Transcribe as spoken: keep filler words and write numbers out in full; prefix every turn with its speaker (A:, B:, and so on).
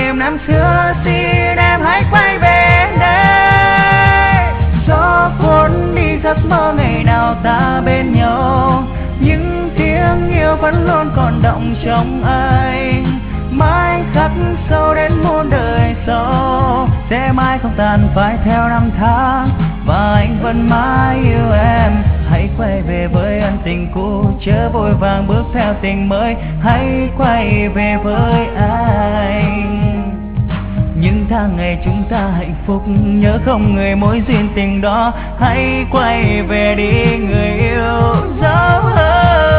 A: đêm năm xưa, xin em hãy quay về đây. Gió cuốn đi giấc mơ ngày nào ta bên nhau, những tiếng yêu vẫn luôn còn động trong anh. Mãi khắc sâu đến muôn đời sau, sẽ mãi không tàn phai theo năm tháng, và anh vẫn mãi yêu em. Hãy quay về với ân tình cũ, chớ vội vàng bước theo tình mới. Hãy quay về với anh. Những tháng ngày chúng ta hạnh phúc, nhớ không người mối duyên tình đó. Hãy quay về đi người yêu dấu ơi.